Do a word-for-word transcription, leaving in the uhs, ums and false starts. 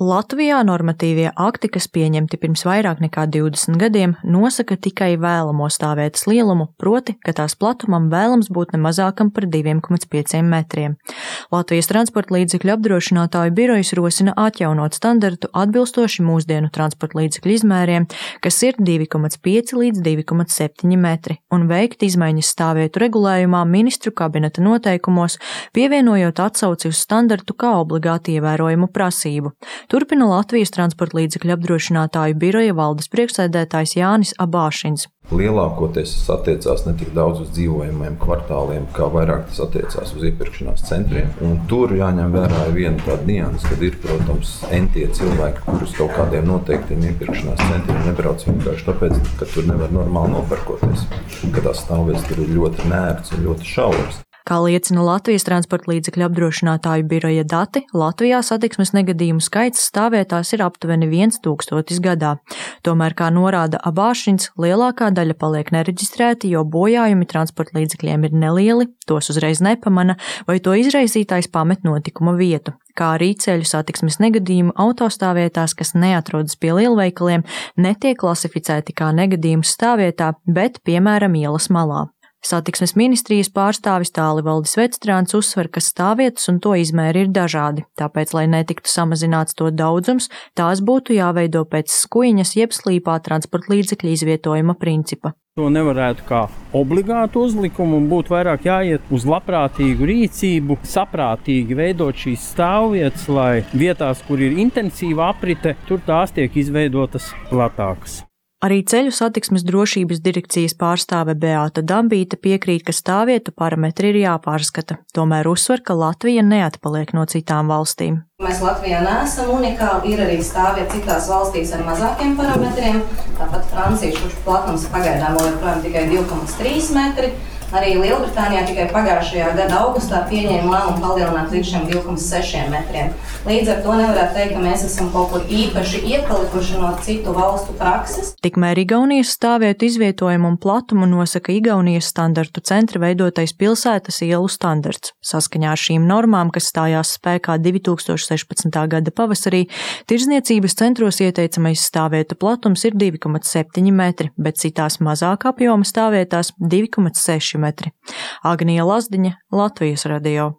Latvijā normatīvie akti, kas pieņemti pirms vairāk nekā divdesmit gadiem, nosaka tikai vēlamo stāvvietas lielumu, proti, ka tās platumam vēlams būt ne mazākam par diviem komats pieciem metriem. Latvijas transporta līdzekļu apdrošinātāju birojas rosina atjaunot standartu atbilstoši mūsdienu transporta līdzekļu izmēriem, kas ir divi komats pieci līdz divi komats septiņi metri, un veikt izmaiņas stāvvietu regulējumā ministru kabineta noteikumos, pievienojot atsauci uz standartu kā obligāti ievērojumu prasību. Turpina Latvijas transporta līdzekļu apdrošinātāju biroja valdes priekšsēdētājs Jānis Abāšins. Lielākoties tas attiecās ne tik daudz uz dzīvojamiem kvartāliem, kā vairāk tas attiecās uz iepirkšanās centriem. Un tur jāņem vērā viena tāda nianses, kad ir, protams, entie cilvēki, kurus kaut kādiem noteiktiem iepirkšanās centriem nebrauc vienkārši tāpēc, ka tur nevar normāli nopirkoties, ka tās stāvvietas tur ir ļoti nērts un ļoti šauras. Kā liecina Latvijas transporta līdzekļu apdrošinātāju biroja dati, Latvijā satiksmes negadījumu skaits stāvvietās ir aptuveni viens tūkstotis gadā. Tomēr, kā norāda Abāšins, lielākā daļa paliek nereģistrēti, jo bojājumi transporta līdzekļiem ir nelieli, tos uzreiz nepamana, vai to izraisītājs pamet notikuma vietu, kā arī ceļu satiksmes negadījumu autostāvvietās, kas neatrodas pie lielveikaliem, netiek klasificēti kā negadījums stāvvietā, bet, piemēram, ielas malā. Satiksmes ministrijas pārstāvis Tālivaldis Vecstrāns uzsver, ka stāvvietas un to izmēri ir dažādi, tāpēc, lai netiktu samazināts to daudzums, tās būtu jāveido pēc skuiņas jeb slīpā transporta līdzekļa izvietojuma principa. To nevarētu kā obligātu uzlikumu un būtu vairāk jāiet uz labprātīgu rīcību, saprātīgi veidot šīs stāvvietas, lai vietās, kur ir intensīva aprite, tur tās tiek izveidotas platākas. Arī ceļu satiksmes drošības direkcijas pārstāve Beāta Dambīte piekrīt, ka stāvvietu parametri ir jāpārskata, tomēr uzsver, ka Latvija neatpaliek no citām valstīm. Mēs Latvijā neesam unikāli, ir arī stāvvietas citās valstīs ar mazākiem parametriem, tāpat Francijas šurš platums pagaidām vēl joprojām tikai divi komats trīs metri. Arī Lielbritānijā tikai pagājušajā gada augustā pieņēma lēmumu palielināt līdz šiem divi komats seši metriem. Līdz ar to nevarētu teikt, ka mēs esam kaut kur īpaši iepalikuši no citu valstu prakses. Tikmēr Igaunijas stāvvietu izvietojumu un platumu nosaka Igaunijas standartu centra veidotais pilsētas ielu standarts. Saskaņā ar šīm normām, kas stājās spēkā divi tūkstoši sešpadsmitā gada pavasarī, tirdzniecības centros ieteicamais stāvvietu platums ir divi komats septiņi metri, bet citās mazāk apjoma stāvvietās divi komats seši metri. Agnija Lazdiņa, Latvijas radio.